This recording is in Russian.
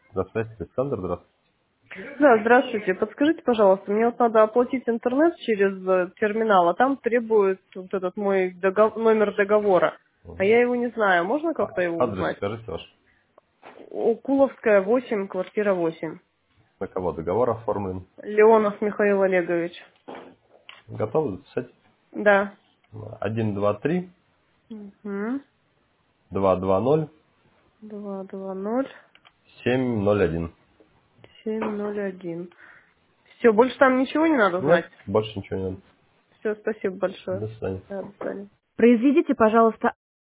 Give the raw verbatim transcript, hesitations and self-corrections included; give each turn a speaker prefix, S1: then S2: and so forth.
S1: Здравствуйте, Александр, здравствуйте.
S2: Да, здравствуйте. Подскажите, пожалуйста, мне вот надо оплатить интернет через э, терминал, а там требует вот этот мой дого- номер договора. А
S1: Мгм.
S2: я его не знаю. Можно как-то
S1: А,
S2: его
S1: адрес
S2: узнать?
S1: скажите ваш.
S2: У Куловская, восемь, квартира восемь.
S1: На кого договор оформлен?
S2: Леонов Михаил Олегович.
S1: Готовы записать?
S2: Да.
S1: Один, два, три,
S2: Угу.
S1: два, два, ноль,
S2: Два два ноль
S1: семь, ноль один.
S2: семь ноль один. Все, больше там ничего не надо
S1: Нет,
S2: знать?
S1: больше ничего не надо.
S2: Все, спасибо большое.
S1: До свидания.
S2: Да, до свидания.
S3: Произведите, пожалуйста,